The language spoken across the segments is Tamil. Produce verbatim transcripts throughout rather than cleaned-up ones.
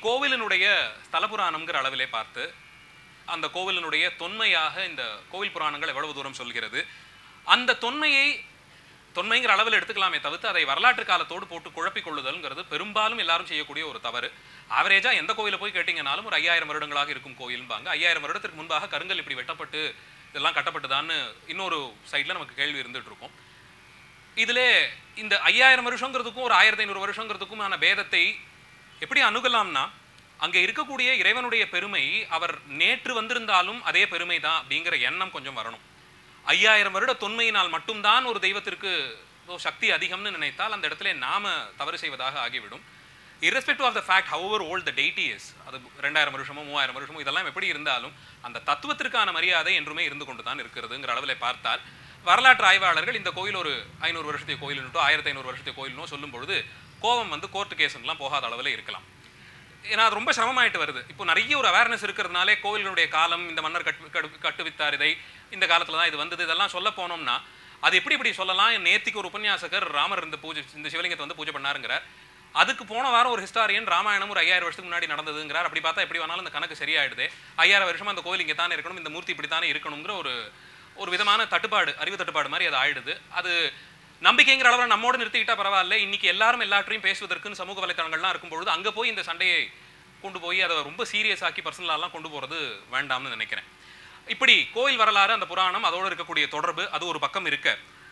கோவிலினுடைய ஸ்தல புராணம்ங்கிற அளவிலே பார்த்து அந்த கோவிலினுடைய தொன்மையாக இந்த கோவில் புராணங்கள் எவ்வளவு தூரம் சொல்கிறது, அந்த தொன்மையை தொன்மைங்கிற அளவில் எடுத்துக்கலாமே தவிர்த்து அதை வரலாற்று காலத்தோடு போட்டு குழப்பிக் கொள்ளுதல்ங்கிறது பெரும்பாலும் எல்லாரும் செய்யக்கூடிய ஒரு தவறு. ஆவரேஜா எந்த கோயிலை போய் கேட்டீங்கன்னாலும் ஒரு ஐயாயிரம் வருடங்களாக இருக்கும் கோயில்பாங்க. ஐயாயிரம் வருடத்திற்கு முன்பாக கருங்கல் இப்படி வெட்டப்பட்டு இதெல்லாம் கட்டப்பட்டுதான்னு இன்னொரு சைட்ல நமக்கு கேள்வி இருந்துட்டு இருக்கும். இதுல இந்த ஐயாயிரம் வருஷங்கிறதுக்கும் ஒரு ஆயிரத்தி ஐநூறு வருஷங்கிறதுக்குமான பேதத்தை எப்படி அணுகலாம்னா, அங்க இருக்கக்கூடிய இறைவனுடைய பெருமை அவர் நேற்று வந்திருந்தாலும் அதே பெருமை தான் அப்படிங்கிற எண்ணம் கொஞ்சம் வரணும். ஐயாயிரம் வருட தொன்மையினால் மட்டும்தான் ஒரு தெய்வத்திற்கு சக்தி அதிகம்னு நினைத்தால் அந்த இடத்துல நாம தவறு செய்வதாக ஆகிவிடும். irrespective of the fact however old the deity is, அது ரெண்டாயிரம் வருஷமோ மூவாயிரம் வருஷமோ இதெல்லாம் எப்படி இருந்தாலும் அந்த தத்துவத்திற்கான மரியாதை என்றுமே இருந்து கொண்டு தான் இருக்கிறதுங்கிற அளவில் பார்த்தால், வரலாற்று ஆய்வாளர்கள் இந்த கோயில் ஒரு ஐநூறு வருஷத்தைய கோயில்னோ ஆயிரத்தி ஐநூறு வருஷத்தைய கோயில்னோ சொல்லும் பொழுது கோபம் வந்து கோர்ட்டு கேஸ்லாம் போகாத அளவில் இருக்கலாம். ஏன்னா அது ரொம்ப சிரமமாயிட்டு வருது. இப்போ நிறைய ஒரு அவேர்னஸ் இருக்கிறதுனாலே கோவில்களுடைய காலம், இந்த மன்னர் கட்டு கட்டுவித்தார் இதை, இந்த காலத்துல தான் இது வந்தது, இதெல்லாம் சொல்ல போனோம்னா அது எப்படி இப்படி சொல்லலாம். நேத்திக்கு ஒரு உபன்யாசகர் ராமர் இந்த பூஜை இந்த சிவலிங்கத்தை வந்து பூஜை பண்ணாருங்கிறார். அதுக்கு போன வாரம் ஒரு ஹிஸ்டாரியன் ராமாயணம் ஒரு ஐயாயிரம் வருஷத்துக்கு முன்னாடி நடந்ததுங்கிறார். அப்படி பார்த்தா எப்படி வேணாலும் இந்த கணக்கு சரியாயிடுது. ஐயாயிரம் வருஷமா அந்த கோவில் இங்கே தானே இருக்கணும், இந்த மூர்த்தி இப்படி தானே இருக்கணுங்கிற ஒரு ஒரு விதமான தட்டுப்பாடு, அறிவு தட்டுப்பாடு மாதிரி அது ஆயிடுது. அது நம்பிக்கைங்கிற அளவில் நம்மோடு நிறுத்திக்கிட்டா பரவாயில்ல. இன்னைக்கு எல்லாரும் எல்லாற்றையும் பேசுவதற்குன்னு சமூக வலைத்தளங்கள்லாம் இருக்கும்பொழுது அங்கே போய் இந்த சண்டையை கொண்டு போய் அதை ரொம்ப சீரியஸ் ஆக்கி பர்சனலாலாம் கொண்டு போகிறது வேண்டாம்னு நினைக்கிறேன். இப்படி கோயில் வரலாறு, அந்த புராணம், அதோடு இருக்கக்கூடிய தொடர்பு, அது ஒரு பக்கம் இருக்க,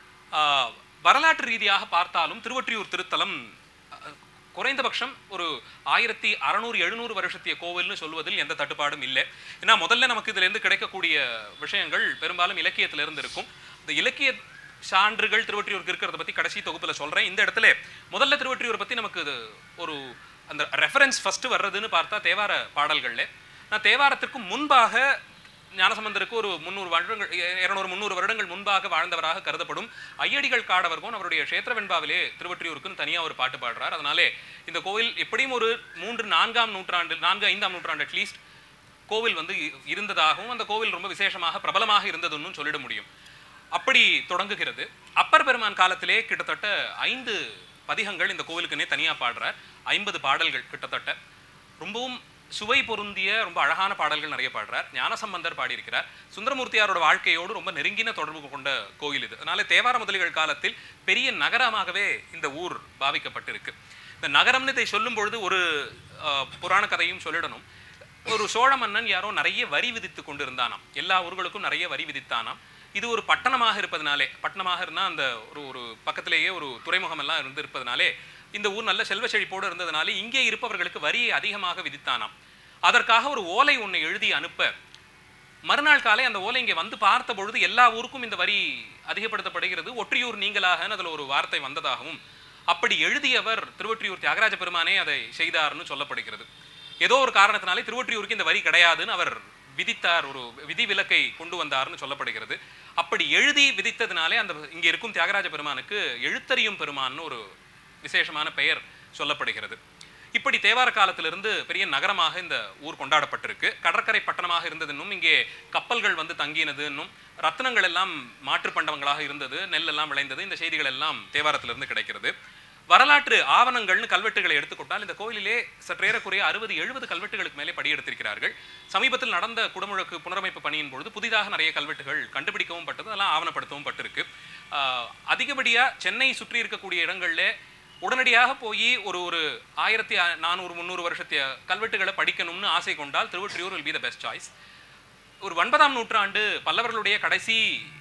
வரலாற்று ரீதியாக பார்த்தாலும் திருவொற்றியூர் திருத்தலம் குறைந்தபட்சம் ஒரு ஆயிரத்தி அறநூறு எழுநூறு வருஷத்திய கோவில்னு சொல்வதில் எந்த தட்டுப்பாடும் இல்லை. ஏன்னா முதல்ல நமக்கு இதுலேருந்து கிடைக்கக்கூடிய விஷயங்கள் பெரும்பாலும் இலக்கியத்திலிருந்து இருக்கும். இந்த இலக்கிய சான்றுகள் திருவொற்றியூருக்கு இருக்கிறத பற்றி கடைசி தொகுப்பில் சொல்கிறேன். இந்த இடத்துல முதல்ல திருவொற்றியூரை பற்றி நமக்கு ஒரு அந்த ரெஃபரன்ஸ் ஃபர்ஸ்ட் வர்றதுன்னு பார்த்தா தேவார பாடல்கள்ல. நான் தேவாரத்திற்கு முன்பாக ஞானசம்பந்தருக்கு ஒரு முந்நூறு வருடங்கள் இருநூறு முந்நூறு வருடங்கள் முன்பாக வாழ்ந்தவராக கருதப்படும் ஐயடிகள் காடவர்கும் அவருடைய க்ஷேத்திர வெண்பாவிலே திருவொற்றியூருக்குன்னு தனியாக ஒரு பாட்டு பாடுறார். அதனாலே இந்த கோவில் எப்படியும் ஒரு மூன்று நான்காம் நூற்றாண்டு நான்கு ஐந்தாம் நூற்றாண்டு அட்லீஸ்ட் கோவில் வந்து இருந்ததாகவும் அந்த கோவில் ரொம்ப விசேஷமாக பிரபலமாக இருந்ததுன்னு சொல்லிட முடியும். அப்படி தொடங்குகிறது. அப்பர் பெருமான் காலத்திலே கிட்டத்தட்ட ஐந்து பதிகங்கள் இந்த கோவிலுக்குன்னே தனியாக பாடுறார். ஐம்பது பாடல்கள் கிட்டத்தட்ட. ரொம்பவும் சுவை பொருந்திய ரொம்ப அழகான பாடல்கள் நிறைய பாடுறார். ஞானசம்பந்தர் பாடியிருக்கிறார். சுந்தரமூர்த்தியாரோட வாழ்க்கையோடு ரொம்ப நெருங்கின தொடர்பு கொண்ட கோயில் இது. அதனால தேவார முதலிகள் காலத்தில் பெரிய நகரமாகவே இந்த ஊர் பாவிக்கப்பட்டிருக்கு. இந்த நகரம்னு இதை சொல்லும் பொழுது ஒரு புராண கதையும் சொல்லிடணும். ஒரு சோழ மன்னன் யாரோ நிறைய வரி விதித்து கொண்டிருந்தானாம். எல்லா ஊர்களுக்கும் நிறைய வரி விதித்தானாம். இது ஒரு பட்டணமாக இருப்பதனாலே, பட்டணமாக இருந்தால் அந்த ஒரு ஒரு பக்கத்திலேயே ஒரு துறைமுகம் எல்லாம் இருந்து இருப்பதனாலே இந்த ஊர் நல்ல செல்வ செழிப்போடு இருந்ததுனாலே இங்கே இருப்பவர்களுக்கு வரியை அதிகமாக விதித்தானாம். அதற்காக ஒரு ஓலை ஒன்றை எழுதி அனுப்ப, மறுநாள் காலை அந்த ஓலை இங்கே வந்து பார்த்த பொழுது எல்லா ஊருக்கும் இந்த வரி அதிகப்படுத்தப்படுகிறது, ஒற்றியூர் நீங்களாகன்னு அதில் ஒரு வார்த்தை வந்ததாகவும், அப்படி எழுதியவர் திருவொற்றியூர் தியாகராஜ பெருமானே அதை செய்தார்னு சொல்லப்படுகிறது. ஏதோ ஒரு காரணத்தினாலே திருவொற்றியூருக்கு இந்த வரி கிடையாதுன்னு அவர் விதித்தார், ஒரு விதி விலக்கை கொண்டு வந்தார்னு சொல்லப்படுகிறது. அப்படி எழுதி விதித்ததுனாலே அந்த இங்கே இருக்கும் தியாகராஜ பெருமானுக்கு எழுத்தறியும் பெருமான்னு ஒரு விசேஷமான பெயர் சொல்லப்படுகிறது. இப்படி தேவார காலத்திலிருந்து பெரிய நகரமாக இந்த ஊர் கொண்டாடப்பட்டிருக்கு. கடற்கரை பட்டணமாக இருந்தது, இன்னும் இங்கே கப்பல்கள் வந்து தங்கினது, இன்னும் ரத்னங்கள் எல்லாம் மாற்று பண்டவங்களாக இருந்தது, நெல் எல்லாம் விளைந்தது. இந்த செய்திகள் எல்லாம் தேவாரத்திலிருந்து கிடைக்கிறது. வரலாற்று ஆவணங்கள்னு கல்வெட்டுகளை எடுத்துக்கொண்டால் இந்த கோயிலிலே சற்றேறக்குறைய அறுபது எழுபது கல்வெட்டுகளுக்கு மேலே படியெடுத்திருக்கிறார்கள். சமீபத்தில் நடந்த குடமுழக்கு புனரமைப்பு பணியின் பொழுது புதிதாக நிறைய கல்வெட்டுகள் கண்டுபிடிக்கவும் பட்டது, அதெல்லாம் ஆவணப்படுத்தவும் பட்டிருக்கு. அதிகப்படியாக சென்னை சுற்றி இருக்கக்கூடிய இடங்களில் உடனடியாக போய் ஒரு ஒரு ஆயிரத்தி நானூறு முந்நூறு வருஷத்திய கல்வெட்டுகளை படிக்கணும்னு ஆசை கொண்டால் Thiruvottiyur will be the best choice. ஒரு ஒன்பதாம் நூற்றாண்டு பல்லவர்களுடைய கடைசி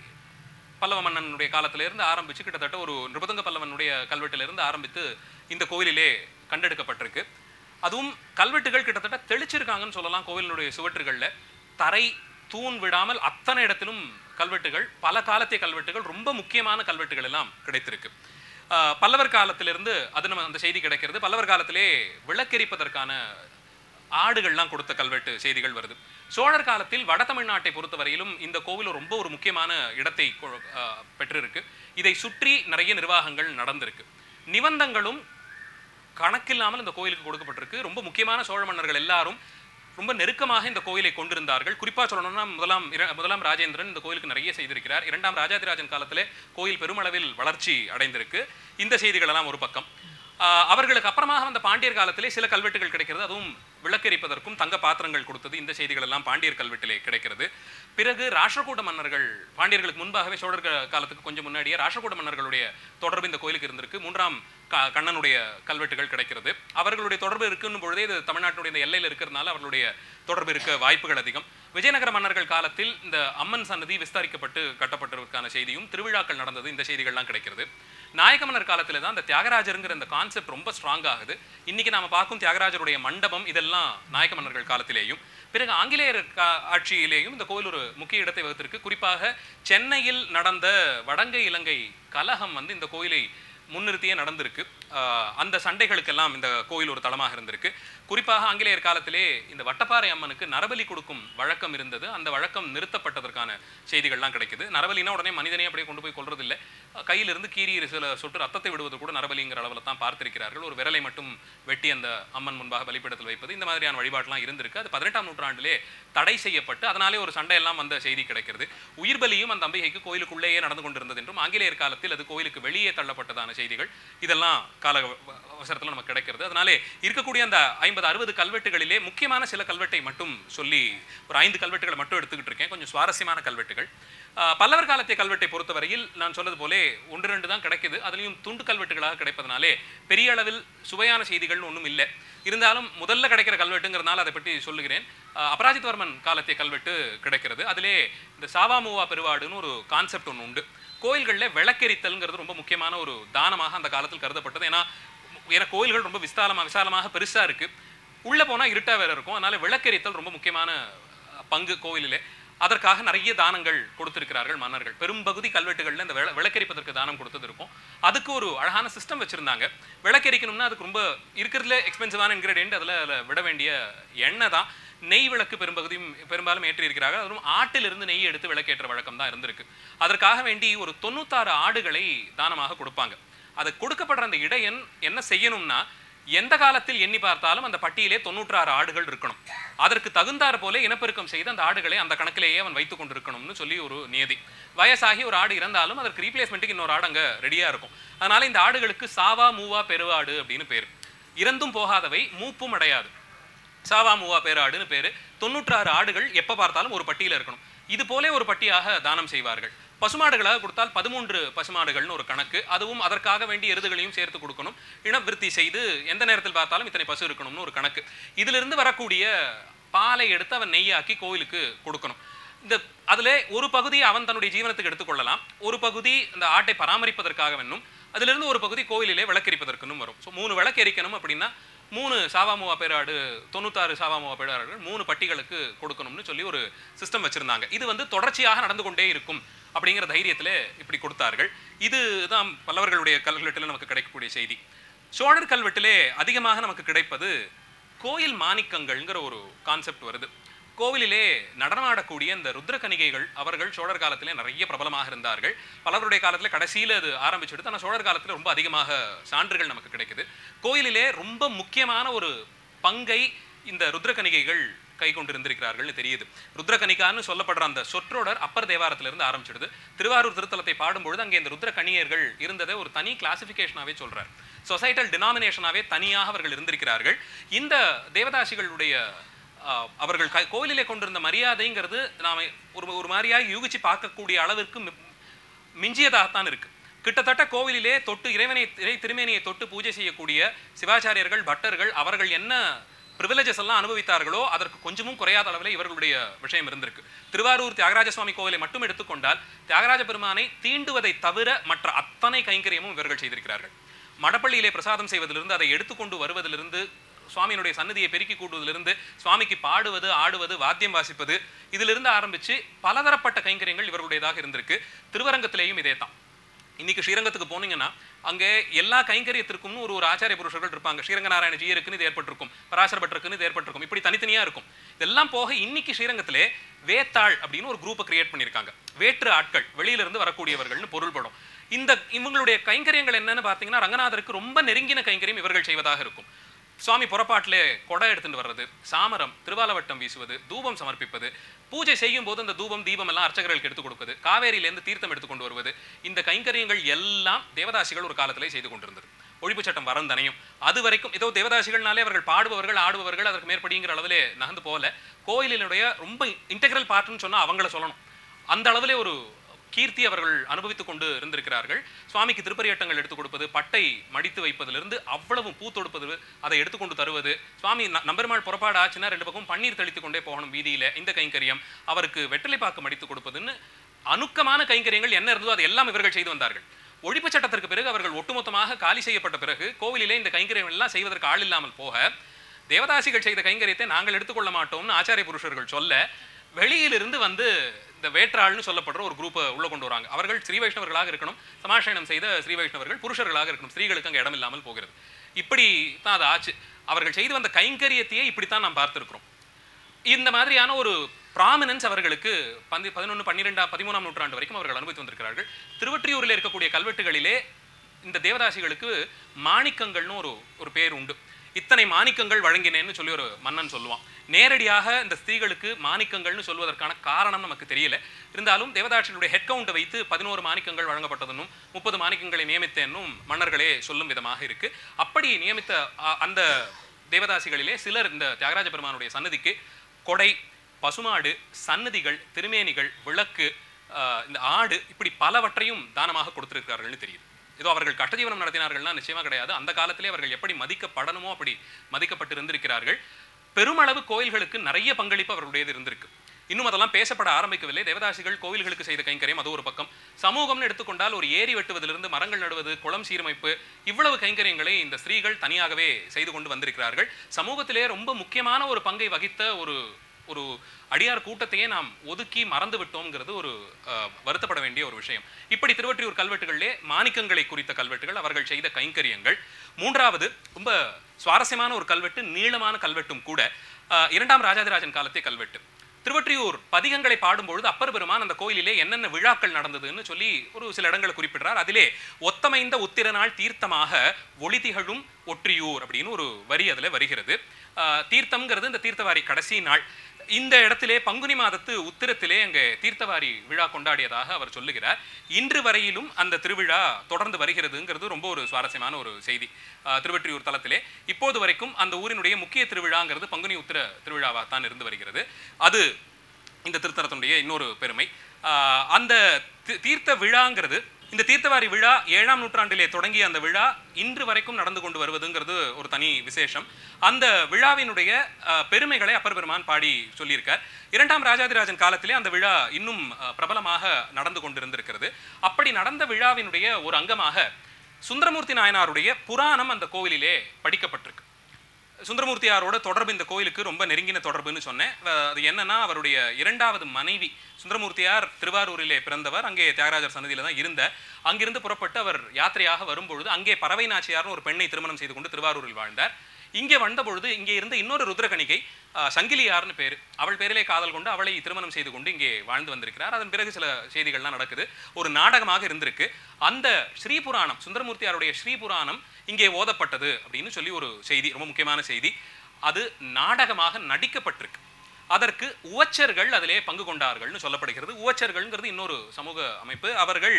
பல்லவ மன்னனுடைய காலத்திலிருந்து ஆரம்பித்து கிட்டத்தட்ட ஒரு நிருபதுங்க பல்லவனுடைய கல்வெட்டிலிருந்து ஆரம்பித்து இந்த கோவிலிலே கண்டெடுக்கப்பட்டிருக்கு. அதுவும் கல்வெட்டுகள் கிட்டத்தட்ட தெளிச்சிருக்காங்கன்னு சொல்லலாம். கோவிலினுடைய சுவற்றுகளில் தரை தூண் விடாமல் அத்தனை இடத்திலும் கல்வெட்டுகள், பல காலத்திய கல்வெட்டுகள், ரொம்ப முக்கியமான கல்வெட்டுகள் எல்லாம் கிடைத்திருக்கு. பல்லவர் காலத்திலிருந்து அது நம்ம அந்த செய்தி கிடைக்கிறது. பல்லவர் காலத்திலே விளக்கெரிப்பதற்கான ஆடுகள்லாம் கொடுத்த கல்வெட்டு செய்திகள் வருது. சோழர் காலத்தில் வட தமிழ்நாட்டை பொறுத்தவரையிலும் இந்த கோவில் ரொம்ப ஒரு முக்கியமான இடத்தை பெற்றிருக்கு. இதை சுற்றி நிறைய நிர்வாகங்கள் நடந்திருக்கு. நிபந்தங்களும் கணக்கில்லாமல் இந்த கோயிலுக்கு கொடுக்கப்பட்டிருக்கு. ரொம்ப முக்கியமான சோழ மன்னர்கள் எல்லாரும் ரொம்ப நெருக்கமாக இந்த கோயிலை கொண்டிருந்தார்கள். குறிப்பாக சொல்லணும்னா முதலாம் முதலாம் ராஜேந்திரன் இந்த கோயிலுக்கு நிறைய செய்திருக்கிறார். இரண்டாம் ராஜாதிராஜன் காலத்திலே கோயில் பெருமளவில் வளர்ச்சி அடைந்திருக்கு. இந்த செய்திகள் எல்லாம் ஒரு பக்கம். அவர்களுக்கு அப்புறமாக அந்த பாண்டியர் காலத்திலே சில கல்வெட்டுகள் கிடைக்கிறது. அதுவும் விளக்கெரிப்பதற்கும் தங்க பாத்திரங்கள் கொடுத்தது, இந்த செய்திகள் எல்லாம் பாண்டியர் கல்வெட்டிலே கிடைக்கிறது. பிறகு ராஷ்டிரகூட மன்னர்கள், பாண்டியர்களுக்கு முன்பாகவே சோழர் காலத்துக்கு கொஞ்சம் முன்னாடியே ராஷ்டிரகூட மன்னர்களுடைய தொடர்பு இந்த கோயிலுக்கு இருந்திருக்கு. மூன்றாம் கண்ணனுடைய கல்வெட்டுகள் கிடைக்கிறது. அவர்களுடைய தொடர்பு இருக்குன்னு பொழுதே இது தமிழ்நாட்டினுடைய இந்த எல்லையில் இருக்கிறதுனால அவர்களுடைய தொடர்பு இருக்க வாய்ப்புகள் அதிகம். விஜயநகர மன்னர்கள் காலத்தில் இந்த அம்மன் சன்னதி விஸ்தரிக்கப்பட்டு கட்டப்பட்டதற்கான செய்தியும் திருவிழாக்கள் நடந்தது, இந்த செய்திகள்லாம் கிடைக்கிறது. நாயக்க மன்னர் காலத்தில் தான் இந்த தியாகராஜருங்கிற இந்த கான்செப்ட் ரொம்ப ஸ்ட்ராங் ஆகுது. இன்னைக்கு நாம பார்க்கும் தியாகராஜருடைய மண்டபம் இதெல்லாம் நாயக்க மன்னர்கள் காலத்திலேயும், பிறகு ஆங்கிலேயர் ஆட்சியிலேயும் இந்த கோயில் ஒரு முக்கிய இடத்தை வகுத்திருக்கு. குறிப்பாக சென்னையில் நடந்த வடங்கை இலங்கை கலகம் வந்து இந்த கோயிலை முன்னிறுத்தியே நடந்திருக்கு. அந்த சண்டைகளுக்கெல்லாம் இந்த கோயில் ஒரு தளமாக இருந்திருக்கு. குறிப்பாக ஆங்கிலேயர் காலத்திலே இந்த வட்டப்பாறை அம்மனுக்கு நரபலி கொடுக்கும் வழக்கம் இருந்தது. அந்த வழக்கம் நிறுத்தப்பட்டதற்கான செய்திகள்லாம் கிடைக்குது. நரபலினா உடனே மனிதனே அப்படியே கொண்டு போய் கொள்றதில்லை, கையிலிருந்து கீறி சில சொட்டு ரத்தத்தை விடுவது கூட நரபலிங்கிற அளவில் தான் பார்த்திருக்கிறார்கள். ஒரு விரலை மட்டும் வெட்டி அந்த அம்மன் முன்பாக பலிப்பீடத்தில் வைப்பது, இந்த மாதிரியான வழிபாடுலாம் இருந்திருக்கு. அது பதினெட்டாம் நூற்றாண்டிலே தடை செய்யப்பட்டு அதனாலே ஒரு சண்டையெல்லாம் வந்த செய்தி கிடைக்கிறது. உயிர் பலியும் அந்த அம்பிகைக்கு கோயிலுக்குள்ளேயே நடந்து கொண்டிருந்தது என்றும், ஆங்கிலேயர் காலத்தில் அது கோயிலுக்கு வெளியே தள்ளப்பட்டதான செய்திகள் இதெல்லாம் கால அவசரத்தில் நமக்கு கிடைக்கிறது. அதனாலே இருக்கக்கூடிய அந்த ஐம்பது அறுபது கல்வெட்டுகளிலே முக்கியமான சில கல்வெட்டை மட்டும் சொல்லி ஒரு ஐந்து கல்வெட்டுகளை மட்டும் எடுத்துக்கிட்டு இருக்கேன். கொஞ்சம் சுவாரஸ்யமான கல்வெட்டுகள். பல்லவர் காலத்திய கல்வெட்டை பொறுத்தவரையில் நான் சொன்னது போலே ஒன்று ரெண்டு தான் கிடைக்குது. அதுலேயும் துண்டு கல்வெட்டுகளாக கிடைப்பதனாலே பெரிய அளவில் சுவையான செய்திகள் ஒன்றும் இல்லை. இருந்தாலும் முதல்ல கிடைக்கிற கல்வெட்டுங்கிறதுனால அதை பற்றி சொல்லுகிறேன். அபராஜித்வர்மன் காலத்திய கல்வெட்டு கிடைக்கிறது. அதிலே இந்த சாவாமூவா பெருவாடுன்னு ஒரு கான்செப்ட் ஒன்று உண்டு. கோயில்களில் விளக்கெரித்தல்ங்கிறது ரொம்ப முக்கியமான ஒரு தானமாக அந்த காலத்தில் கருதப்பட்டது. ஏன்னா ஏன்னா கோயில்கள் ரொம்ப விஸ்தாலமாக விசாலமாக பெருசாக இருக்குது, உள்ளே போனால் இருட்டாக வேறு இருக்கும். அதனால் விளக்கெரித்தல் ரொம்ப முக்கியமான பங்கு கோயிலிலே. அதற்காக நிறைய தானங்கள் கொடுத்திருக்கிறார்கள் மன்னர்கள். பெரும்பகுதி கல்வெட்டுகளில் இந்த விள விளக்கெரிப்பதற்கு தானம் கொடுத்தது இருக்கும். அதுக்கு ஒரு அழகான சிஸ்டம் வச்சுருந்தாங்க. விளக்கெரிக்கணும்னா அதுக்கு ரொம்ப இருக்கிறதுல எக்ஸ்பென்சிவான இன்க்ரீடியன்ட் அதில் அதில் விட வேண்டிய எண்ணெய் தான். நெய் விளக்கு பெரும்பகுதியும் பெரும்பாலும் ஏற்றி இருக்கிறார்கள். அதுவும் ஆட்டிலிருந்து நெய் எடுத்து விளக்கேற்ற வழக்கம் தான் இருந்திருக்கு. அதற்காக வேண்டி ஒரு தொண்ணூத்தாறு ஆடுகளை தானமாக கொடுப்பாங்க. அது கொடுக்கப்படுற அந்த இடையன் என்ன செய்யணும்னா, எந்த காலத்தில் எண்ணி பார்த்தாலும் அந்த பட்டியலே தொண்ணூற்று ஆறு ஆடுகள் இருக்கணும். அதற்கு தகுந்தாறு போல இனப்பெருக்கம் செய்து அந்த ஆடுகளை அந்த கணக்கிலேயே அவன் வைத்துக் கொண்டிருக்கணும்னு சொல்லி ஒரு நியதி. வயசாகி ஒரு ஆடு இறந்தாலும் அதற்கு ரீப்ளேஸ்மெண்ட்டுக்கு இன்னொரு ஆடு அங்கே ரெடியா இருக்கும். அதனால இந்த ஆடுகளுக்கு சாவா மூவா பெருவாடு அப்படின்னு பேரு. இறந்தும் போகாதவை, மூப்பும் அடையாது. சாவா மூவா பேராடுன்னு பேரு. தொண்ணூற்று ஆறு ஆடுகள் எப்ப பார்த்தாலும் ஒரு பட்டியல இருக்கணும். இது போல ஒரு பட்டியாக தானம் செய்வார்கள். பசுமாடுகளாக கொடுத்தால் பதிமூன்று பசுமாடுகள்னு ஒரு கணக்கு. அதுவும் அதற்காக வேண்டிய எருதுகளையும் சேர்த்து கொடுக்கணும். இனவிருத்தி செய்து எந்த நேரத்தில் பார்த்தாலும் இத்தனை பசு இருக்கணும்னு ஒரு கணக்கு. இதிலிருந்து வரக்கூடிய பாலை எடுத்து அவன் நெய்யாக்கி கோயிலுக்கு கொடுக்கணும். இந்த அதில் ஒரு பகுதியை அவன் தன்னுடைய ஜீவனத்துக்கு எடுத்துக்கொள்ளலாம், ஒரு பகுதி இந்த ஆட்டை பராமரிப்பதற்காக வேணும், அதிலிருந்து ஒரு பகுதி கோயிலிலே விளக்கெரிப்பதற்குன்னு வரும். ஸோ மூணு விளக்கெரிக்கணும் அப்படின்னா மூணு சாவாமுவா பேராடு, தொண்ணூத்தாறு சாவாமுவா பேராடுகள் மூணு பட்டிகளுக்கு கொடுக்கணும்னு சொல்லி ஒரு சிஸ்டம் வச்சிருந்தாங்க. இது வந்து தொடர்ச்சியாக நடந்து கொண்டே இருக்கும் அப்படிங்கிற தைரியத்தில் இப்படி கொடுத்தார்கள். இதுதான் பல்லவர்களுடைய கல்வெட்டில் நமக்கு கிடைக்கக்கூடிய செய்தி. சோழர் கல்வெட்டிலே அதிகமாக நமக்கு கிடைப்பது கோயில் மாணிக்கங்கள்ங்கிற ஒரு கான்செப்ட் வருது. கோவிலிலே நடனமாடக்கூடிய இந்த ருத்ரகணிகைகள் அவர்கள் சோழர் காலத்திலே நிறைய பிரபலமாக இருந்தார்கள். பலவருடைய காலத்தில் கடைசியில் அது ஆரம்பிச்சுடுது. ஆனால் சோழர் காலத்தில் ரொம்ப அதிகமாக சான்றுகள் நமக்கு கிடைக்குது. கோயிலிலே ரொம்ப முக்கியமான ஒரு பங்கை இந்த ருத்ரகணிகைகள் கை கொண்டு இருந்திருக்கிறார்கள் தெரியுது. ருத்ரகணிகான்னு சொல்லப்படுற அந்த சொற்றொடர் அப்பர் தேவாரத்திலிருந்து ஆரம்பிச்சிடுது. திருவாரூர் திருத்தலத்தை பாடும்பொழுது அங்கே இந்த ருத்ரகணியர்கள் இருந்ததை ஒரு தனி கிளாசிஃபிகேஷனாகவே சொல்றார். சொசைட்டல் டினாமினேஷனாவே தனியாக அவர்கள் இருந்திருக்கிறார்கள். இந்த தேவதாசிகளுடைய அவர்கள் கோயிலிலே கொண்டிருந்த மரியாதைங்கிறது நாம ஒரு ஒரு மாதிரியாக யூகிச்சு பார்க்கக்கூடிய அளவிற்கு மிஞ்சியதாகத்தான் இருக்கு. கிட்டத்தட்ட கோவிலிலே தொட்டு இறைவனை இறை திருமேனியை தொட்டு பூஜை செய்யக்கூடிய சிவாச்சாரியர்கள், பட்டர்கள் அவர்கள் என்ன பிரிவிலேஜஸ் எல்லாம் அனுபவித்தார்களோ அதற்கு கொஞ்சமும் குறையாத அளவில் இவர்களுடைய விஷயம் இருந்திருக்கு. திருவாரூர் தியாகராஜ சுவாமி கோவிலை மட்டும் எடுத்துக்கொண்டால் தியாகராஜ பெருமானை தீண்டுவதை தவிர மற்ற அத்தனை கைங்கரியமும் இவர்கள் செய்திருக்கிறார்கள். மடப்பள்ளியிலே பிரசாதம் செய்வதிலிருந்து அதை எடுத்துக்கொண்டு வருவதிலிருந்து சுவாமியினுடைய சன்னதியை பெருக்கி கூட்டுவதிலிருந்து சுவாமிக்கு பாடுவது, ஆடுவது, வாத்தியம் வாசிப்பது, இதிலிருந்து ஆரம்பிச்சு பலதரப்பட்ட கைங்கரியங்கள் இவர்களுடையதாக இருந்திருக்கு. திருவரங்கத்திலேயும் இதே தான். இன்னைக்கு ஸ்ரீரங்கத்துக்கு போனீங்கன்னா அங்கே எல்லா கைங்கரியத்திற்கும் ஒரு ஒரு ஆச்சாரிய புருஷர்கள் இருப்பாங்க. ஸ்ரீரங்க நாராயண ஜீயருக்குன்னு இது ஏற்பட்டிருக்கும், பராசர பட்டருக்குன்னு இது ஏற்பட்டிருக்கும், இப்படி தனித்தனியா இருக்கும். இதெல்லாம் போக இன்னைக்கு ஸ்ரீரங்கத்திலே வேத்தாள் அப்படின்னு ஒரு குரூப்பை கிரியேட் பண்ணியிருக்காங்க. வேற்று ஆட்கள், வெளியிலிருந்து வரக்கூடியவர்கள்னு பொருள்படும். இந்த இவங்களுடைய கைங்கரியங்கள் என்னன்னு பார்த்தீங்கன்னா ரங்கநாதருக்கு ரொம்ப நெருங்கின கைங்கரியம் இவர்கள் செய்வதாக இருக்கும். சுவாமி புறப்பாட்டிலே கொடை எடுத்துட்டு வர்றது, சாமரம், திருவாலவட்டம் வீசுவது, தூபம் சமர்ப்பிப்பது, பூஜை செய்யும் போது அந்த தூபம் தீபம் எல்லாம் அர்ச்சகர்களுக்கு எடுத்துக் கொடுப்பது, காவேரியிலேருந்து தீர்த்தம் எடுத்துக்கொண்டு வருவது, இந்த கைங்கரியங்கள் எல்லாம் தேவதாசிகள் ஒரு காலத்திலே செய்து கொண்டிருந்தது. ஒழிப்பு சட்டம் வரந்தனையும். அது வரைக்கும் ஏதோ தேவதாசிகள்னாலே அவர்கள் பாடுபவர்கள் ஆடுபவர்கள் அதற்கு மேற்படிங்கிற அளவிலே நகர்ந்து போல, கோயிலினுடைய ரொம்ப இன்டெகிரல் பார்ட்னு சொன்னால் அவங்கள சொல்லணும். அந்த அளவிலே ஒரு கீர்த்தி அவர்கள் அனுபவித்துக் கொண்டு இருந்திருக்கிறார்கள். சுவாமிக்கு திருப்பரியட்டங்கள் எடுத்துக் கொடுப்பது, பட்டை மடித்து வைப்பதிலிருந்து அவ்வளவு பூ தொடுப்பது, அதை எடுத்துக்கொண்டு தருவது, சுவாமி நம்பெருமாள் புறப்பாடு ஆச்சுன்னா ரெண்டு பக்கம் பன்னீர் தெளித்து கொண்டே போகணும் வீதியில, இந்த கைங்கரியம், அவருக்கு வெற்றிலைப்பாக்கு மடித்து கொடுப்பதுன்னு அணுக்கமான கைங்கரியங்கள் என்ன இருந்ததோ அது எல்லாம் இவர்கள் செய்து வந்தார்கள். ஒழிப்பு சட்டத்திற்கு பிறகு அவர்கள் ஒட்டுமொத்தமாக காலி செய்யப்பட்ட பிறகு கோவிலிலே இந்த கைங்கரியம் எல்லாம் செய்வதற்கு ஆள் இல்லாமல் போக, தேவதாசிகள் செய்த கைங்கரியத்தை நாங்கள் எடுத்துக்கொள்ள மாட்டோம்னு ஆச்சாரிய புருஷர்கள் சொல்ல, வெளியிலிருந்து வந்து இந்த வேற்றாள்னு சொல்லப்படுற ஒரு குரூப்பை உள்ள கொண்டு வராங்க. அவர்கள் ஸ்ரீ வைஷ்ணவர்களாக இருக்கணும், சமாஷயனம் செய்த ஸ்ரீ வைஷ்ணவர்கள் புருஷர்களாக இருக்கணும், ஸ்திரீகளுக்கு அங்கே இடம் இல்லாமல் போகிறது. இப்படி தான் அது ஆச்சு. அவர்கள் செய்து வந்த கைங்கரியத்தையே இப்படித்தான் நாம் பார்த்திருக்கிறோம். இந்த மாதிரியான ஒரு ப்ராமினன்ஸ் அவர்களுக்கு பந்தி பதினொன்று பன்னிரெண்டாம் பதிமூணாம் நூற்றாண்டு வரைக்கும் அவர்கள் அனுபவித்து வந்திருக்கிறார்கள். திருவொற்றியூரில் இருக்கக்கூடிய கல்வெட்டுகளிலே இந்த தேவதாசிகளுக்கு மாணிக்கங்கள்னு ஒரு ஒரு பேர் உண்டு. இத்தனை மாணிக்கங்கள் வழங்கினேன்னு சொல்லி ஒரு மன்னன் சொல்லுவான். நேரடியாக இந்த ஸ்திரீகளுக்கு மாணிக்கங்கள்னு சொல்வதற்கான காரணம் நமக்கு தெரியல. இருந்தாலும் தேவதாசிகளுடைய ஹெட் கவுண்டை வைத்து பதினோரு மாணிக்கங்கள் வழங்கப்பட்டதுன்னும் முப்பது மாணிக்கங்களை நியமித்தேன்னும் மன்னர்களே சொல்லும் விதமாக இருக்கு. அப்படி நியமித்த அந்த தேவதாசிகளிலே சிலர் இந்த தியாகராஜ பெருமானுடைய சன்னதிக்கு கொடை, பசுமாடு, சன்னதிகள், திருமேனிகள், விளக்கு, இந்த ஆடு, இப்படி பலவற்றையும் தானமாக கொடுத்திருக்கிறார்கள்னு தெரியுது. ஏதோ அவர்கள் கட்டஜீவனம் நடத்தினார்கள்னா நிச்சயமா கிடையாது. அந்த காலத்திலே அவர்கள் எப்படி மதிக்கப்படணுமோ அப்படி மதிக்கப்பட்டு இருந்திருக்கிறார்கள். பெருமளவு கோயில்களுக்கு நிறைய பங்களிப்பு அவர்களுடையது இருந்திருக்கு. இன்னும் அதெல்லாம் பேசப்பட ஆரம்பிக்கவில்லை. தேவதாசிகள் கோவில்களுக்கு செய்த கைங்கரியம் அது ஒரு பக்கம். சமூகம்னு எடுத்துக்கொண்டால் ஒரு ஏரி வெட்டுவதிலிருந்து மரங்கள் நடுவது, குளம் சீரமைப்பு, இவ்வளவு கைங்கரியங்களை இந்த ஸ்திரீகள் தனியாகவே செய்து கொண்டு வந்திருக்கிறார்கள். சமூகத்திலே ரொம்ப முக்கியமான ஒரு பங்கை வகித்த ஒரு ஒரு அடியார் கூட்டத்தையே நாம் ஒதுக்கி மறந்து விட்டோம்ங்கிறது ஒரு வருத்தப்பட வேண்டிய ஒரு விஷயம். இப்படி திருவொற்றியூர் கல்வெட்டுகளிலே மாணிக்கங்களை குறித்த கல்வெட்டுகள், அவர்கள் செய்த கைங்கரியங்கள். மூன்றாவது ரொம்ப சுவாரஸ்யமான ஒரு கல்வெட்டு, நீளமான கல்வெட்டும் கூட, இரண்டாம் ராஜாதிராஜன் காலத்தே கல்வெட்டு. திருவொற்றியூர் பதிகங்களை பாடும்பொழுது அப்பர் பெருமான் அந்த கோயிலிலே என்னென்ன விழாக்கள் நடந்ததுன்னு சொல்லி ஒரு சில இடங்களை குறிப்பிடுறார். அதிலே ஒத்தமைந்த உத்திரநாள் தீர்த்தமாக ஒளி திகழும் ஒற்றியூர் அப்படின்னு ஒரு வரி அதில் வருகிறது. தீர்த்தம்ங்கிறது இந்த தீர்த்தவாரி கடைசி நாள். இந்த இடத்திலே பங்குனி மாதத்து உத்திரத்திலே அங்கே தீர்த்தவாரி விழா கொண்டாடியதாக அவர் சொல்லுகிறார். இன்று வரையிலும் அந்த திருவிழா தொடர்ந்து வருகிறதுங்கிறது ரொம்ப ஒரு சுவாரஸ்யமான ஒரு செய்தி. திருவொற்றியூர் தலத்திலே இப்போது வரைக்கும் அந்த ஊரினுடைய முக்கிய திருவிழாங்கிறது பங்குனி உத்திர திருவிழாவாக தான் இருந்து வருகிறது. அது இந்த திருத்தலத்தினுடைய இன்னொரு பெருமை. அந்த தீர்த்த விழாங்கிறது, இந்த தீர்த்தவாரி விழா ஏழாம் நூற்றாண்டிலே தொடங்கிய அந்த விழா இன்று வரைக்கும் நடந்து கொண்டு வருவதுங்கிறது ஒரு தனி விசேஷம். அந்த விழாவினுடைய பெருமைகளை அப்பர் பெருமான் பாடி சொல்லியிருக்கார். இரண்டாம் ராஜாதிராஜன் காலத்திலே அந்த விழா இன்னும் பிரபலமாக நடந்து கொண்டிருந்திருக்கிறது. அப்படி நடந்த விழாவினுடைய ஒரு அங்கமாக சுந்தரமூர்த்தி நாயனாருடைய புராணம் அந்த கோவிலிலே படிக்கப்பட்டிருக்கு. சுந்தரமூர்த்தியாரோட தொடர்பு இந்த கோயிலுக்கு ரொம்ப நெருங்கின தொடர்புன்னு சொன்னேன். அது என்னன்னா, அவருடைய இரண்டாவது மனைவி சுந்தரமூர்த்தியார் திருவாரூரிலே பிறந்தவர், அங்கே தியாகராஜர் சன்னதியில தான் இருந்த. அங்கிருந்து புறப்பட்டு அவர் யாத்திரையாக வரும்பொழுது அங்கே பறவை நாச்சியார்னு ஒரு பெண்ணை திருமணம் செய்து கொண்டு திருவாரூரில் வாழ்ந்தார். இங்கே வந்த பொழுது இங்கே இருந்த இன்னொரு ருத்ரகணிகை சங்கிலியார்னு பேரு, அவள் பேரிலே காதல் கொண்டு அவளை திருமணம் செய்து கொண்டு இங்கே வாழ்ந்து வந்திருக்கிறார். அதன் பிறகு சில செய்திகள்லாம் நடக்குது. ஒரு நாடகமாக இருந்திருக்கு. அந்த ஸ்ரீபுராணம், சுந்தரமூர்த்தியாருடைய ஸ்ரீபுராணம் இங்கே ஓதப்பட்டது அப்படின்னு சொல்லி ஒரு செய்தி, ரொம்ப முக்கியமான செய்தி. அது நாடகமாக நடிக்கப்பட்டிருக்கு. அதற்கு உவச்சர்கள் அதிலே பங்கு கொண்டார்கள்னு சொல்லப்படுகிறது. உவச்சர்கள்ங்கிறது இன்னொரு சமூக அமைப்பு. அவர்கள்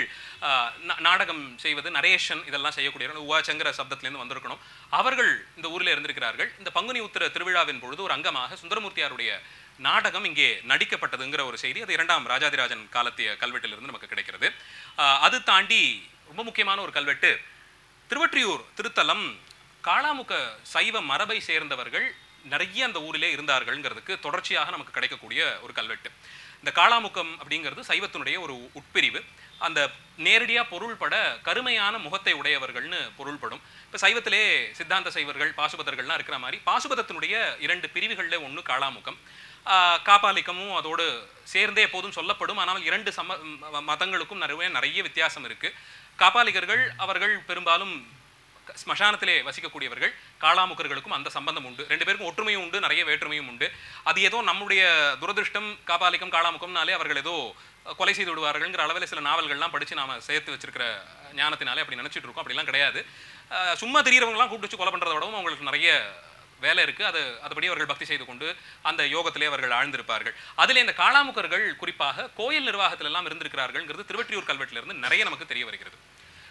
நாடகம் செய்வது, நரேஷன் இதெல்லாம் செய்யக்கூடியவர்கள். உவச்சங்கிற சப்தத்திலேருந்து வந்திருக்கணும். அவர்கள் இந்த ஊரில் இருந்திருக்கிறார்கள். இந்த பங்குனி உத்திர திருவிழாவின் பொழுது ஒரு அங்கமாக சுந்தரமூர்த்தியாருடைய நாடகம் இங்கே நடிக்கப்பட்டதுங்கிற ஒரு செய்தி அது இரண்டாம் ராஜாதிராஜன் காலத்திய கல்வெட்டிலிருந்து நமக்கு கிடைக்கிறது. அது தாண்டி ரொம்ப முக்கியமான ஒரு கல்வெட்டு, திருவொற்றியூர் திருத்தலம் காளாமுக சைவ மரபை சேர்ந்தவர்கள் நிறைய அந்த ஊரிலே இருந்தார்கள்ங்கிறதுக்கு தொடர்ச்சியாக நமக்கு கிடைக்கக்கூடிய ஒரு கல்வெட்டு. இந்த காளாமுகம் அப்படிங்கிறது சைவத்தினுடைய ஒரு உட்பிரிவு. அந்த நேரடியாக பொருள்பட கருமையான முகத்தை உடையவர்கள்னு பொருள்படும். இப்போ சைவத்திலே சித்தாந்த சைவர்கள், பாசுபதர்கள்லாம் இருக்கிற மாதிரி பாசுபதத்தினுடைய இரண்டு பிரிவுகளில் ஒன்று காளாமுகம். காபாலிக்கமும் அதோடு சேர்ந்தே எப்போதும் சொல்லப்படும். ஆனால் இரண்டு சம மதங்களுக்கும் நிறைய நிறைய வித்தியாசம் இருக்குது. காபாலிகர்கள் அவர்கள் பெரும்பாலும் ஸ்மசானத்திலே வசிக்கக்கூடியவர்கள். காளாமுகர்களுக்கும் அந்த சம்பந்தம் உண்டு. ரெண்டு பேருக்கும் ஒற்றுமையும் உண்டு, நிறைய வேற்றுமையும் உண்டு. அது ஏதோ நம்முடைய துரதிருஷ்டம், காபாலிக்கம் காளாமுகம்னாலே அவர்கள் ஏதோ கொலை செய்து விடுவார்கள்ங்கிற அளவில் சில நாவல்கள்லாம் படித்து நாம் சேர்த்து வச்சிருக்கிற ஞானத்தினாலே அப்படி நினச்சிட்டு இருக்கோம். அப்படிலாம் கிடையாது. சும்மா தெரிகிறவங்களாம் கூப்பிட்டு வச்சு கொலை பண்ணுறத விடவும் அவங்களுக்கு நிறைய வேலை இருக்குது. அது அதுபடி அவர்கள் பக்தி செய்து கொண்டு அந்த யோகத்திலே அவர்கள் ஆழ்ந்திருப்பார்கள். அதில் இந்த காளாமுகர்கள் குறிப்பாக கோயில் நிர்வாகத்தில் எல்லாம் இருந்திருக்கிறார்கள்ங்கிறது திருவொற்றியூர் கல்வெட்டிலிருந்து நிறைய நமக்கு தெரிய வருகிறது.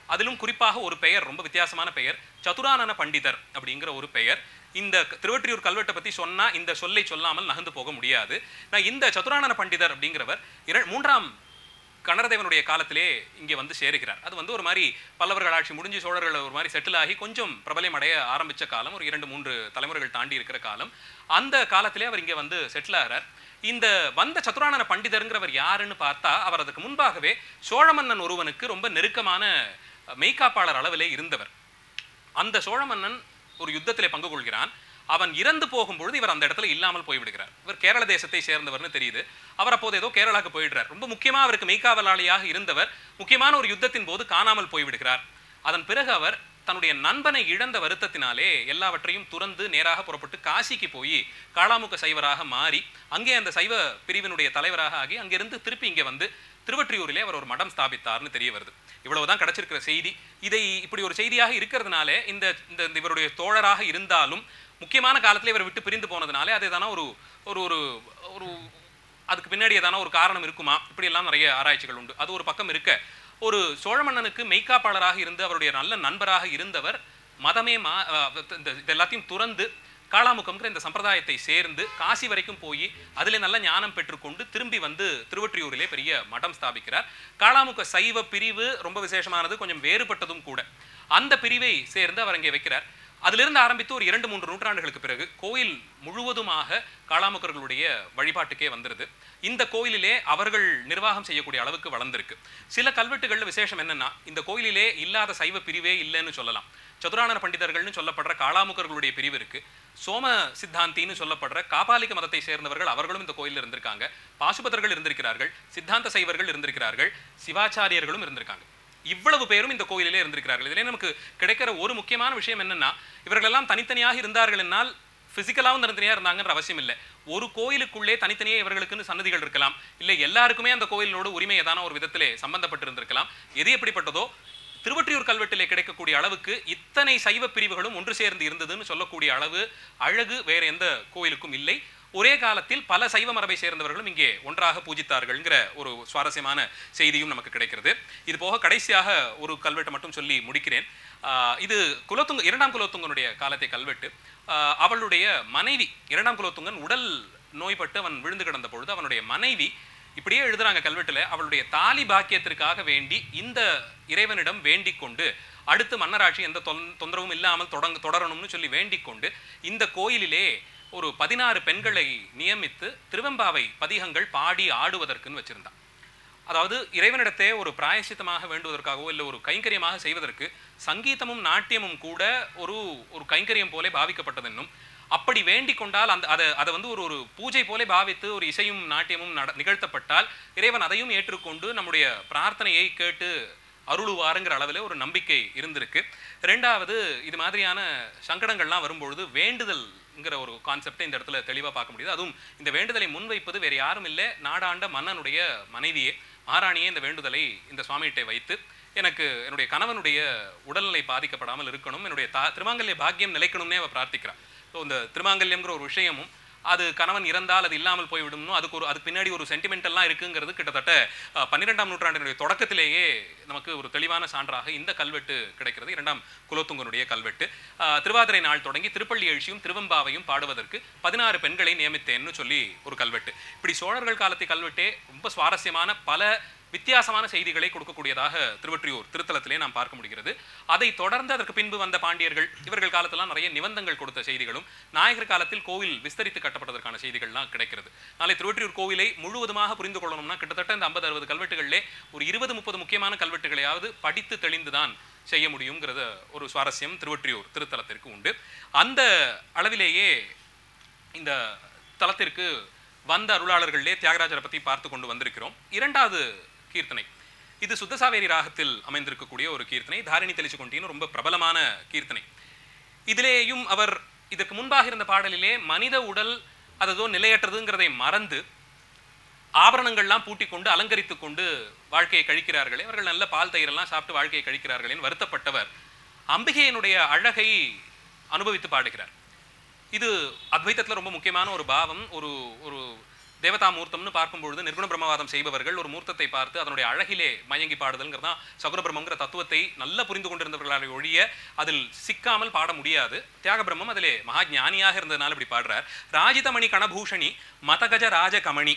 அதிலும் குறிப்பாக ஒரு பெயர், ரொம்ப வித்தியாசமான பெயர், சதுரானன பண்டிதர் அப்படிங்கிற ஒரு பெயர். இந்த திருவொற்றியூர் கல்வெட்டை பற்றி சொன்னால் இந்த சொல்லை சொல்லாமல் நகர்ந்து போக முடியாது. நான் இந்த சதுரானன பண்டிதர் அப்படிங்கிறவர் இர மூன்றாம் கனரதேவனுடைய காலத்திலே இங்கே வந்து சேருகிறார். அது வந்து ஒரு மாதிரி பல்லவர்கள் ஆட்சி முடிஞ்சு சோழர்கள் ஒரு மாதிரி செட்டில் ஆகி கொஞ்சம் பிரபலம் அடைய ஆரம்பித்த காலம், ஒரு இரண்டு மூன்று தலைமுறைகள் தாண்டி இருக்கிற காலம். அந்த காலத்திலே அவர் இங்கே வந்து செட்டில் ஆகிறார். இந்த வந்த சதுரானன பண்டிதருங்கிறவர் யாருன்னு பார்த்தா, அவர் அதுக்கு முன்பாகவே சோழ மன்னன் ஒருவனுக்கு ரொம்ப நெருக்கமான மெய்காப்பாளர் அளவிலே இருந்தவர். அந்த சோழ மன்னன் ஒரு யுத்தத்திலே பங்கு கொள்கிறான். அவன் இறந்து போகும்பொழுது இவர் அந்த இடத்துல இல்லாமல் போய்விடுகிறார். இவர் கேரள தேசத்தை சேர்ந்தவர்னு தெரியுது. அவர் அப்போது ஏதோ கேரளாவுக்கு போயிடுறார். ரொம்ப முக்கியமாக அவருக்கு மெய்காவலாளியாக இருந்தவர் முக்கியமான ஒரு யுத்தத்தின் போது காணாமல் போய்விடுகிறார். அதன் பிறகு அவர் தன்னுடைய நண்பனை இழந்த வருத்தத்தினாலே எல்லாவற்றையும் துறந்து நேராக புறப்பட்டு காசிக்கு போய் காளாமுக சைவராக மாறி அங்கே அந்த சைவ பிரிவினுடைய தலைவராக ஆகி அங்கிருந்து திருப்பி இங்கே வந்து திருவொற்றியூரிலே அவர் ஒரு மடம் ஸ்தாபித்தார்னு தெரிய வருது. இவ்வளவுதான் கிடைச்சிருக்கிற செய்தி. இதை இப்படி ஒரு செய்தியாக இருக்கிறதுனாலே இந்த இந்த இவருடைய தோழராக இருந்தாலும் முக்கியமான காலத்தில் இவர் விட்டு பிரிந்து போனதுனாலே அது தானே ஒரு ஒரு ஒரு அதுக்கு பின்னாடி ஏதான ஒரு காரணம் இருக்குமா, இப்படி எல்லாம் நிறைய ஆராய்ச்சிகள் உண்டு. அது ஒரு பக்கம் இருக்க, ஒரு சோழ மன்னனுக்கு மெய்காப்பாளராக இருந்து அவருடைய நல்ல நண்பராக இருந்தவர் மதமே மா இந்த எல்லாத்தையும் துறந்து காளாமுகம்ங்கிற இந்த சம்பிரதாயத்தை சேர்ந்து காசி வரைக்கும் போய் அதில் நல்ல ஞானம் பெற்றுக்கொண்டு திரும்பி வந்து திருவொற்றியூரிலே பெரிய மடம் ஸ்தாபிக்கிறார். காளாமுக சைவ பிரிவு ரொம்ப விசேஷமானது, கொஞ்சம் வேறுபட்டதும் கூட. அந்த பிரிவை சேர்ந்து அவர் அங்கே வைக்கிறார். அதிலிருந்து ஆரம்பித்து ஒரு இரண்டு மூன்று நூற்றாண்டுகளுக்கு பிறகு கோயில் முழுவதுமாக காளாமுகர்களுடைய வழிபாட்டுக்கே வந்துருது. இந்த கோயிலிலே அவர்கள் நிர்வாகம் செய்யக்கூடிய அளவுக்கு வளர்ந்திருக்கு. சில கல்வெட்டுகளில் விசேஷம் என்னன்னா, இந்த கோயிலிலே இல்லாத சைவ பிரிவே இல்லைன்னு சொல்லலாம். சதுரானன பண்டிதர்கள்னு சொல்லப்படுற காளாமுகர்களுடைய பிரிவு இருக்கு. சோம சித்தாந்தின்னு சொல்லப்படுற காபாலிக மதத்தை சேர்ந்தவர்கள் அவர்களும் இந்த கோயிலில் இருந்திருக்காங்க. பாசுபதர்கள் இருந்திருக்கிறார்கள், சித்தாந்த சைவர்கள் இருந்திருக்கிறார்கள், சிவாச்சாரியர்களும் இருந்திருக்காங்க. இவ்வளவு பேரும் இந்த கோயிலிலே இருந்திருக்கிறார்கள். இதிலே நமக்கு கிடைக்கிற ஒரு முக்கியமான விஷயம் என்னன்னா, இவர்களெல்லாம் தனித்தனியாக இருந்தார்கள் என்னால் பிசிக்கலாவும் தனித்தனியாக இருந்தாங்கன்ற அவசியம் இல்லை. ஒரு கோயிலுக்குள்ளே தனித்தனியே இவர்களுக்குன்னு சன்னதிகள் இருக்கலாம், இல்லை எல்லாருக்குமே அந்த கோயிலோடு உரிமை ஏதான ஒரு விதத்திலே சம்பந்தப்பட்டிருந்திருக்கலாம். எது எப்படிப்பட்டதோ திருவொற்றியூர் கல்வெட்டிலே கிடைக்கக்கூடிய அளவுக்கு இத்தனை சைவ பிரிவுகளும் ஒன்று சேர்ந்து இருந்ததுன்னு சொல்லக்கூடிய அளவு அழகு வேற எந்த கோயிலுக்கும் இல்லை. ஒரே காலத்தில் பல சைவ மரபை சேர்ந்தவர்களும் இங்கே ஒன்றாக பூஜித்தார்கள்ங்கிற ஒரு சுவாரஸ்யமான செய்தியும் நமக்கு கிடைக்கிறது. இது போக கடைசியாக ஒரு கல்வெட்டை மட்டும் சொல்லி முடிக்கிறேன். இது குலோத்துங்க இரண்டாம் குலோத்துங்கனுடைய காலத்தை கல்வெட்டு. அவளுடைய மனைவி இரண்டாம் குலோத்துங்கன் உடல் நோய்பட்டு அவன் விழுந்து கிடந்த பொழுது அவனுடைய மனைவி இப்படியே எழுதுறாங்க கல்வெட்டுல, அவளுடைய தாலி பாக்கியத்திற்காக வேண்டி இந்த இறைவனிடம் வேண்டிக் கொண்டு அடுத்து மன்னராட்சி எந்த தொந்தரவும் இல்லாமல் தொடங்க தொடரணும்னு சொல்லி வேண்டிக் கொண்டு இந்த கோயிலிலே ஒரு பதினாறு பெண்களை நியமித்து திருவெம்பாவை பதிகங்கள் பாடி ஆடுவதற்குன்னு வச்சிருந்தான். அதாவது இறைவனிடத்தே ஒரு பிராயசித்தமாக வேண்டுவதற்காகவோ இல்லை ஒரு கைங்கரியமாக செய்வதற்கு சங்கீதமும் நாட்டியமும் கூட ஒரு ஒரு கைங்கரியம் போலே பாவிக்கப்பட்டது. என்னும் அப்படி வேண்டிக் கொண்டால் அந்த அதை அதை வந்து ஒரு ஒரு பூஜை போலே பாவித்து ஒரு இசையும் நாட்டியமும் நட நிகழ்த்தப்பட்டால் இறைவன் அதையும் ஏற்றுக்கொண்டு நம்முடைய பிரார்த்தனையை கேட்டு அருளுவாருங்கிற அளவில் ஒரு நம்பிக்கை இருந்திருக்கு. ரெண்டாவது, இது மாதிரியான சங்கடங்கள்லாம் வரும்பொழுது வேண்டுதல்ங்கிற ஒரு கான்செப்டை இந்த இடத்துல தெளிவாக பார்க்க முடியுது. அதுவும் இந்த வேண்டுதலை முன்வைப்பது வேறு யாரும் இல்லை, நாடாண்ட மன்னனுடைய மனைவியே மகாராணியே இந்த வேண்டுதலை இந்த சுவாமிகிட்டே வைத்து, எனக்கு என்னுடைய கணவனுடைய உடல்நிலை பாதிக்கப்படாமல் இருக்கணும், என்னுடைய தா திருமாங்கல்ய பாக்கியம் நிலைக்கணும்னே அவள் பிரார்த்திக்கிறாள். ஸோ இந்த திருமாங்கல்யம்ங்கிற ஒரு விஷயமும் அது கணவன் இறந்தால் அது இல்லாமல் போய்விடும்னு அதுக்கு ஒரு அதுக்கு பின்னாடி ஒரு சென்டிமெண்டெல்லாம் இருக்குங்கிறது கிட்டத்தட்ட பன்னிரெண்டாம் நூற்றாண்டினுடைய தொடக்கத்திலேயே நமக்கு ஒரு தெளிவான சான்றாக இந்த கல்வெட்டு கிடைக்கிறது. இரண்டாம் குலோத்துங்கனுடைய கல்வெட்டு. திருவாதிரை நாள் தொடங்கி திருப்பள்ளி எழுச்சியும் திருவெம்பாவையும் பாடுவதற்கு பதினாறு பெண்களை நியமித்தேன்னு சொல்லி ஒரு கல்வெட்டு. இப்படி சோழர்கள் காலத்தை கல்வெட்டே ரொம்ப சுவாரஸ்யமான பல வித்தியாசமான செய்திகளை கொடுக்கக்கூடியதாக திருவொற்றியூர் திருத்தலத்திலே நாம் பார்க்க முடிகிறது. அதை தொடர்ந்து அதற்கு பின்பு வந்த பாண்டியர்கள் இவர்கள் காலத்திலாம் நிறைய நிபந்தங்கள் கொடுத்த செய்திகளும், நாயகர் காலத்தில் கோவில் விஸ்தரித்து கட்டப்பட்டதற்கான செய்திகள்லாம் கிடைக்கிறது. நாளை திருவொற்றியூர் கோவிலை முழுவதுமாக புரிந்து கொள்ளணும்னா கிட்டத்தட்ட இந்த ஐம்பது அறுபது கல்வெட்டுகளிலே ஒரு இருபது முப்பது முக்கியமான கல்வெட்டுகளையாவது படித்து தெளிந்துதான் செய்ய முடியுங்கிறத ஒரு சுவாரஸ்யம் திருவொற்றியூர் திருத்தலத்திற்கு உண்டு. அந்த அளவிலேயே இந்த தலத்திற்கு வந்த அருளாளர்களிலே தியாகராஜரை பற்றி பார்த்து கொண்டு வந்திருக்கிறோம். இரண்டாவது கீர்த்தனை, இது சுத்தசாவேரி ராகத்தில் அமைந்திருக்கக்கூடிய ஒரு கீர்த்தனை. தாரிணி தெளிச்சு கொண்டின்னு ரொம்ப பிரபலமான கீர்த்தனை. இதிலேயும் அவர் இதற்கு முன்பாக இருந்த பாடலிலே மனித உடல் அதோ நிலையற்றதுங்கிறதை மறந்து ஆபரணங்கள்லாம் பூட்டி கொண்டு அலங்கரித்து கொண்டு வாழ்க்கையை கழிக்கிறார்களே, அவர்கள் நல்ல பால் தயிரெல்லாம் சாப்பிட்டு வாழ்க்கையை கழிக்கிறார்களேன்னு வருத்தப்பட்டவர் அம்பிகையினுடைய அழகை அனுபவித்து பாடுகிறார். இது அத்வைத்தத்தில் ரொம்ப முக்கியமான ஒரு பாவம். ஒரு ஒரு தேவதா மூர்த்தம்னு பார்க்கும்பொழுது நிர்குண பிரம்மவாதம் செய்பவர்கள் ஒரு மூர்த்தத்தை பார்த்து அதனுடைய அழகிலே மயங்கி பாடுதல்ங்கிறதா சகுன பிரம்மங்கிற தத்துவத்தை நல்லா புரிந்து கொண்டிருந்தவர்களால் ஒழிய அதில் சிக்காமல் பாட முடியாது. தியாக பிரம்மம் அதிலே மகா ஞானியாக இருந்ததுனால இப்படி பாடுறார். ராஜிதமணி கணபூஷணி மதகஜ ராஜ கமணி.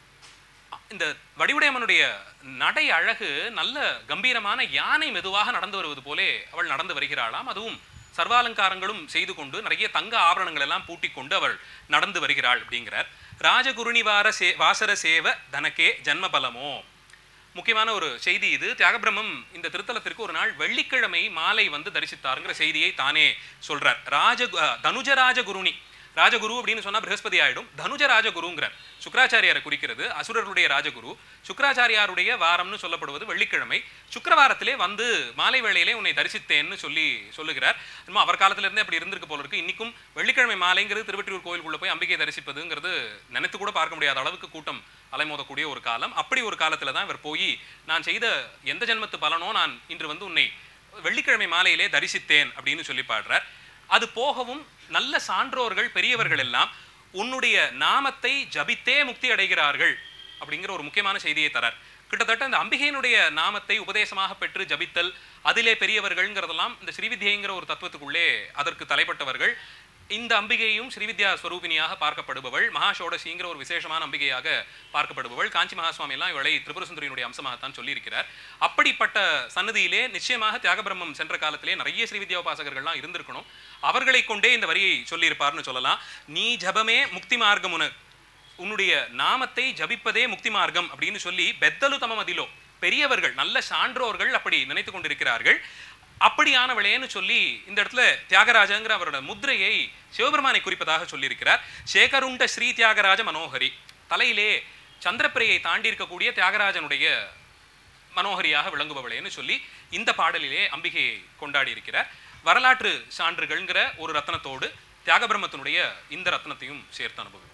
இந்த வடிவுடையம்மனுடைய நடை அழகு நல்ல கம்பீரமான யானை மெதுவாக நடந்து வருவது போலே அவள் நடந்து வருகிறாளாம். அதுவும் சர்வாலங்காரங்களும் செய்து கொண்டு நிறைய தங்க ஆபரணங்கள் எல்லாம் பூட்டிக் கொண்டு அவள் நடந்து வருகிறாள் அப்படிங்கிறார். ராஜகுருணிவார சே வாசர சேவ தனக்கே ஜன்மபலமோ. முக்கியமான ஒரு செய்தி இது. தியாகபிரம்மம் இந்த திருத்தலத்திற்கு ஒரு நாள் வெள்ளிக்கிழமை மாலை வந்து தரிசித்தாருங்கிற செய்தியை தானே சொல்றார். ராஜ தனுஜராஜ குருணி. ராஜகுரு அப்படின்னு சொன்னா பிரகஸ்பதி ஆயிடும். தனுஜ ராஜகுருங்கிறார். சுக்கராச்சாரியாரை குறிக்கிறது. அசுரருடைய ராஜகுரு. சுக்கராச்சாரியாருடைய வாரம்னு சொல்லப்படுவது வெள்ளிக்கிழமை. சுக்கரவாரத்திலே வந்து மாலை வேளையிலே உன்னை தரிசித்தேன்னு சொல்லி சொல்லுகிறார். இன்னும் அவர் காலத்துல இருந்தே அப்படி இருந்திருக்கு போல இருக்கு. இன்னைக்கும் வெள்ளிக்கிழமை மாலைங்கிறது திருவெற்றியூர் கோயிலுக்குள்ள போய் அம்பிகை தரிசிப்பதுங்கிறது நினைத்து கூட பார்க்க முடியாத அளவுக்கு கூட்டம் அலைமோதக்கூடிய ஒரு காலம். அப்படி ஒரு காலத்துல தான் இவர் போய் நான் செய்த எந்த ஜென்மத்து பலனோ நான் இன்று வந்து உன்னை வெள்ளிக்கிழமை மாலையிலே தரிசித்தேன் அப்படின்னு சொல்லி பாடுறார். அது போகவும் நல்ல சான்றோர்கள் பெரியவர்கள் எல்லாம் உன்னுடைய நாமத்தை ஜபித்தே முக்தி அடைகிறார்கள் அப்படிங்கிற ஒரு முக்கியமான செய்தியை தரார். கிட்டத்தட்ட இந்த அம்பிகையினுடைய நாமத்தை உபதேசமாக பெற்று ஜபித்தல் அதிலே பெரியவர்கள்ங்கிறதெல்லாம் இந்த ஸ்ரீவித்யைங்கிற ஒரு தத்துவத்துக்குள்ளே அதற்கு தலைப்பட்டவர்கள். இந்த அம்பிகையும் ஸ்ரீவித்யா ஸ்வரூபினியாக பார்க்கப்படுபவள். மகாஷோடசிங்கிற ஒரு விசேஷமான அம்பிகையாக பார்க்கப்படுபவள். காஞ்சி மகாசுவாமி எல்லாம் இவளை திரிபுர சுந்தரியினுடைய அம்சமாகத்தான் சொல்லியிருக்கிறார். அப்படிப்பட்ட சன்னதியிலே நிச்சயமாக தியாகபிரம்மம் சென்ற காலத்திலே நிறைய ஸ்ரீவித்யா உபாசகர்கள்லாம் இருந்திருக்கணும். அவர்களை கொண்டே இந்த வரியை சொல்லியிருப்பார்னு சொல்லலாம். நீ ஜபமே முக்தி மார்க்கம், உனக்கு உன்னுடைய நாமத்தை ஜபிப்பதே முக்தி மார்க்கம் அப்படின்னு சொல்லி பெத்தலு தமமதிலோ பெரியவர்கள் நல்ல சான்றோர்கள் அப்படி நினைத்து கொண்டிருக்கிறார்கள். அப்படியானவளேன்னு சொல்லி இந்த இடத்துல தியாகராஜங்கிற அவரோட முத்திரையை சிவபெருமானை குறிப்பதாக சொல்லியிருக்கிறார். சேகருண்ட ஸ்ரீ தியாகராஜ மனோகரி. தலையிலே சந்திரப்பிரையை தாண்டி இருக்கக்கூடிய தியாகராஜனுடைய மனோகரியாக விளங்குபவளேன்னு சொல்லி இந்த பாடலிலே அம்பிகையை கொண்டாடி இருக்கிறார். வரலாற்று சான்றுகள்ங்கிற ஒரு ரத்னத்தோடு தியாகபிரம்மத்தினுடைய இந்த ரத்னத்தையும் சேர்த்து அனுபவிப்போம்.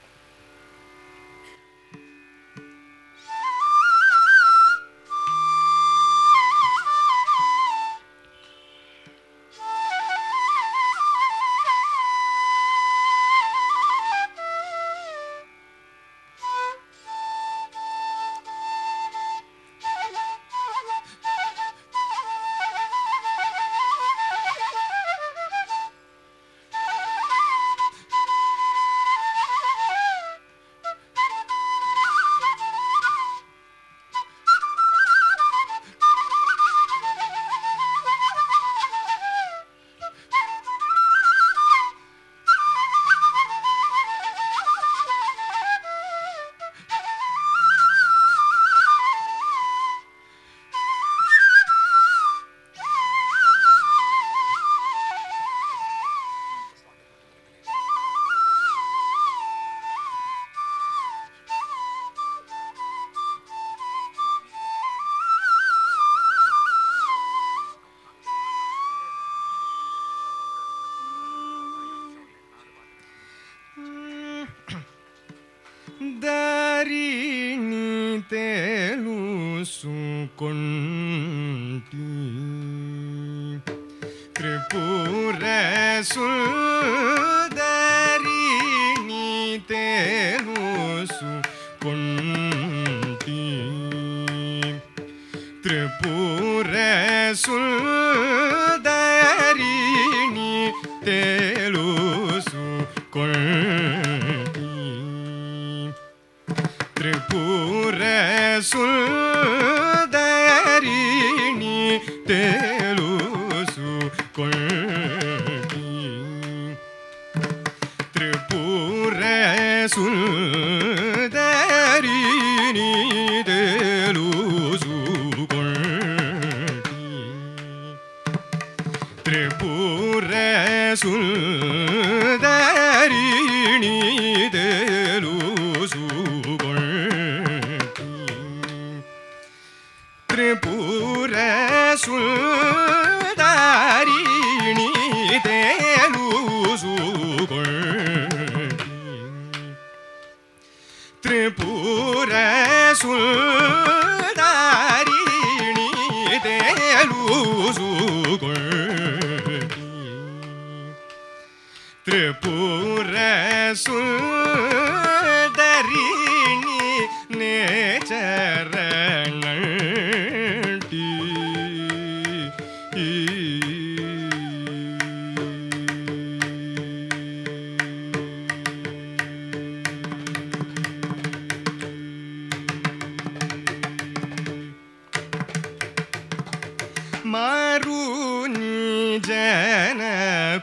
त्रिपुर सुंदरिणी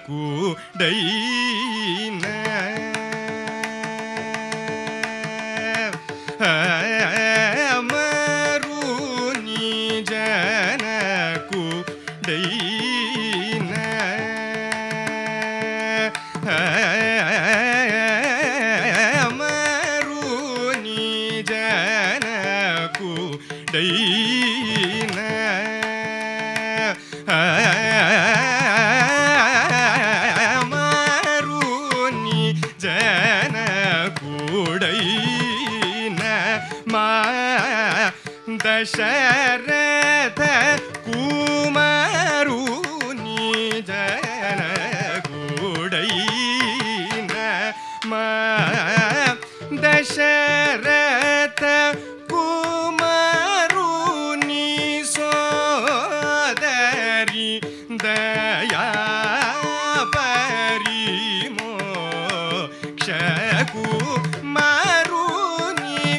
ಕೂಡೈನ ಮರು ನಿಜನ ಕೂಡೈನ ಮರು ನಿಜನ ಕೂಡೈನ ಮಾರುನಿ ಜನ ಕೂಡೈನ ಮಾ ದಶರಥ ಕುಮಾರುನಿ ಜನ ಕೂಡೈನ ಮಾ ದಶರಥ ಕುಮಾರುನಿ ಸೋದರಿ ದಯಾ ಪರಿಮೋ ಕ್ಷಕು ಮಾರುನಿ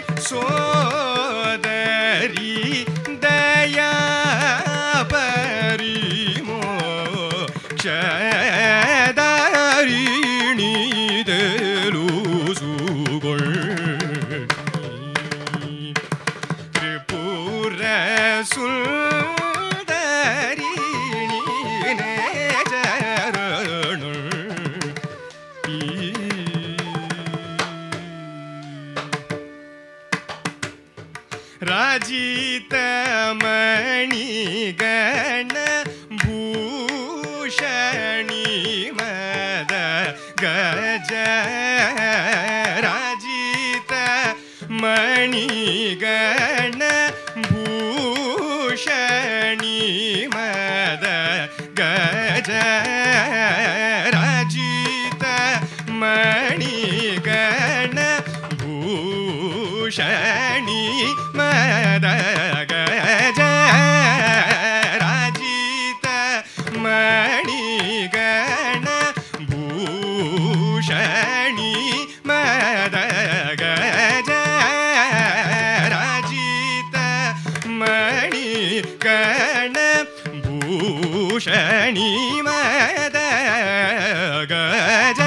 ಸೋದರಿ ದಯಾ ಪರಿಮೋ ಕ್ಷದಾರಿಣಿ ದೇಲುಸುಗೊಳ್ ತ್ರಿಪುರ ಸುಂದರಿ ರಾಜಿತ ಮಣಿಗಣ ಭೂಷಣಿ ಮದ ಗಜ ರಾಜಿತ ಮಣಿಗಣ ಭೂಷಣಿ ಮದ ಗಜ ರಾಜಿತ ಮಣಿಗಣ ಭೂಷಣಿ ಮದ ಗಜ ರಾಜಿತ ಮಣಿಗಣ ಭೂಷಣಿ ಮದ ಗಜ ರಾಜಿತ ಮಣಿಗಣ ಭೂಷಣಿ ಮದ ಗಜ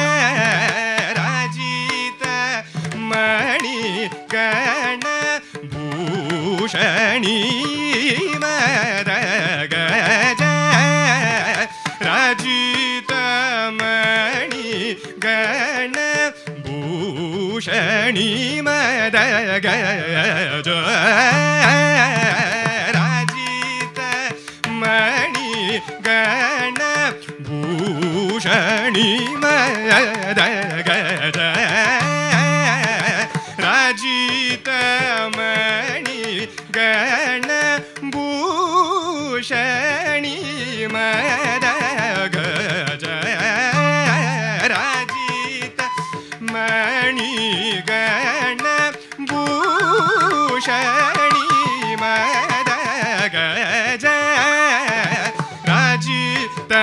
ರಾಜಿತ ಮಣಿಗಣ ಭೂಷಣಿ ಮದ ಗಜ ರಾಜಿತ ಮಣಿಗಣ ಭೂಷಣಿ ಮದ ಗಜ ರಾಜಿತ ಮಣಿಗಣ ಭೂಷಣಿ ಮದ ಗಜ ರಾಜಿತ ಮಣಿಗಣ ಭೂಷಣಿ ಮದ ಗಜ ರಾಜಿತ ಮಣಿಗಣ ಭೂಷಣಿ ಮದ ಗಜ ರಾಜಿತ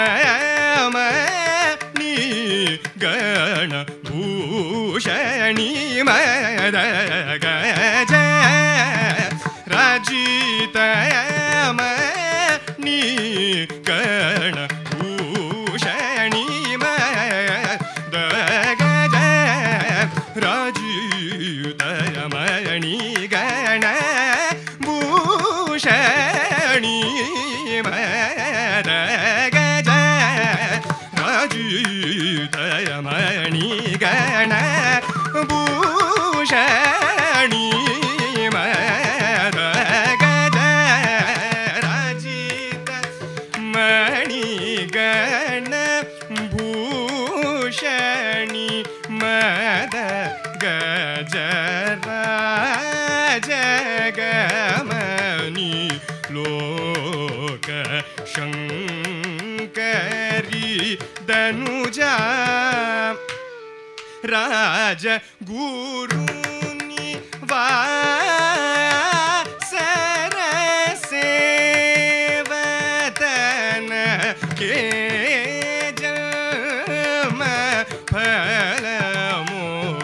ಮಣಿಗಣ ಭೂಷಣಿ ಮದ ಗಜ ರಾಜಿತ ಮಣಿಗಣ ಭೂಷಣಿ ಮದ ಗಜ ರಾಜಿತ ಮಣಿಗಣ ಭೂಷಣಿ ಮದ ಗಜ ರಾಜಿತ ಮಣಿಗಣ ಭೂಷಣಿ ಮದ ಗಜ ರಾಜಿತ ಮಣಿಗಣ ಭೂಷಣಿ ಮದ ಗಜ ರಾಜಗಮನಿ ಲೋಕ ಶಂಕರಿ ಧನುಜಾ ರಾಜ ಗುರುನಿ ವಾಸರ ಸೇವತನ ಕೆ ಜನ್ಮ ಫಲಮೋ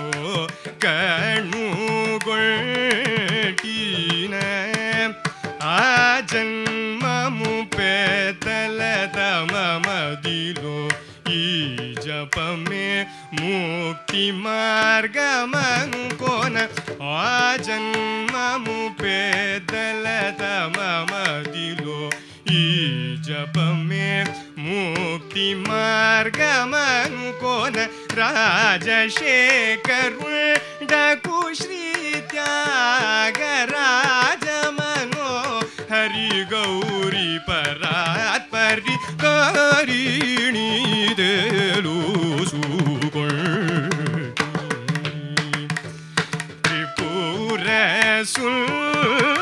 ಕಣ್ಣುಗೊಳ್ಟೀನ ಆ ಜನ್ಮಮು ಪೆದಲದ ಮಮದಿಲೋ మార్గమను కోన ఆ జన్మము పేదల తమమదిలో ఈ జపమే ముక్తి మార్గమను కోన రాజశేఖరుడకు శ్రీ త్యాగరాజమనో హరి గౌరీ పరాత్పరి కారిణీ తెలుసుకొంటి త్రిపుర సుల్